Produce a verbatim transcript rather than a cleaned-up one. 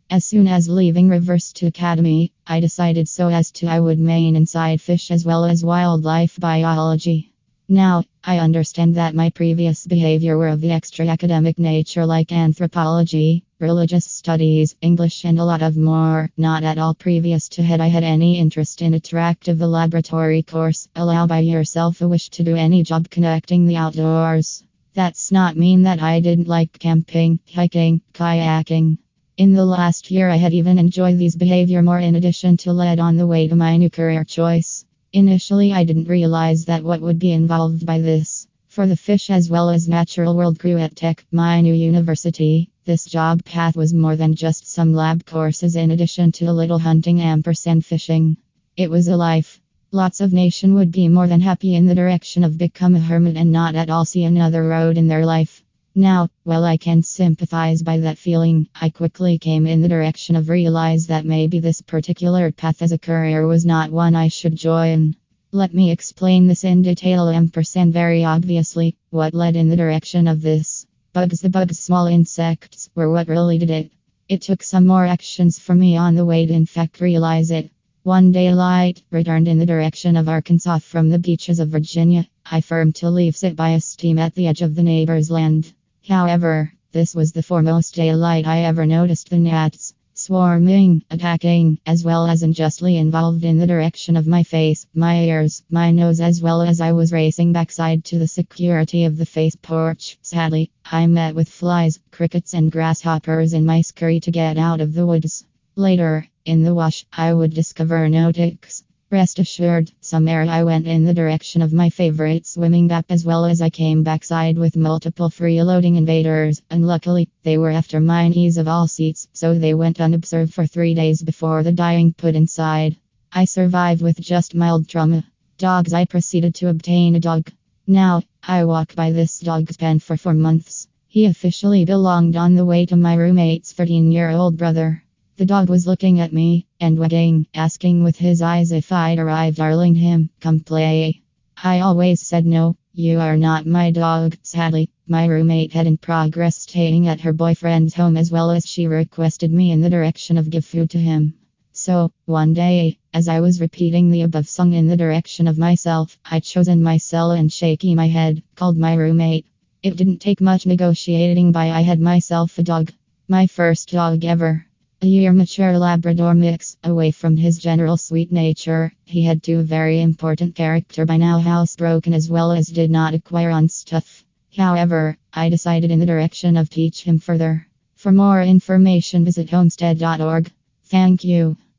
As soon as leaving Reverse to Academy, I decided so as to I would main inside fish as well as wildlife biology. Now, I understand that my previous behavior were of the extra academic nature like anthropology, religious studies, English and a lot of more. Not at all previous to had I had any interest in attractive laboratory course, allow by yourself a wish to do any job connecting the outdoors. That's not mean that I didn't like camping, hiking, kayaking. In the last year I had even enjoyed these behavior more in addition to led on the way to my new career choice. Initially I didn't realize that what would be involved by this. For the fish as well as natural world crew at Tech, my new university, this job path was more than just some lab courses in addition to a little hunting ampersand fishing. It was a life. Lots of nation would be more than happy in the direction of become a hermit and not at all see another road in their life. Now, while I can sympathize by that feeling, I quickly came in the direction of realize that maybe this particular path as a career was not one I should join. Let me explain this in detail ampersand very obviously, what led in the direction of this. Bugs, the bugs, small insects, were what really did it. It took some more actions for me on the way to in fact realize it. One day light returned in the direction of Arkansas from the beaches of Virginia. I firmed to leave sit by a stream at the edge of the neighbor's land. However, this was the foremost daylight I ever noticed the gnats swarming, attacking, as well as unjustly involved in the direction of my face, my ears, my nose, as well as I was racing backside to the security of the face porch. Sadly, I met with flies, crickets, and grasshoppers in my scurry to get out of the woods. Later, in the wash, I would discover no ticks. Rest assured, somewhere I went in the direction of my favorite swimming gap as well as I came backside with multiple freeloading invaders. Unluckily, they were after my knees of all seats, so they went unobserved for three days before the dying put inside. I survived with just mild trauma. Dogs, I proceeded to obtain a dog. Now, I walk by this dog's pen for four months. He officially belonged on the way to my roommate's thirteen-year-old brother. The dog was looking at me and wagging, asking with his eyes if I'd arrived darling him, come play. I always said no, you are not my dog. Sadly, my roommate had in progress staying at her boyfriend's home as well as she requested me in the direction of give food to him. So, one day, as I was repeating the above song in the direction of myself, I chosen my cell and shaking my head, called my roommate. It didn't take much negotiating by I had myself a dog. My first dog ever. A year mature Labrador mix. Away from his general sweet nature, he had two very important character by now housebroken as well as did not acquire on stuff. However, I decided in the direction of teach him further. For more information visit homestead dot org. Thank you.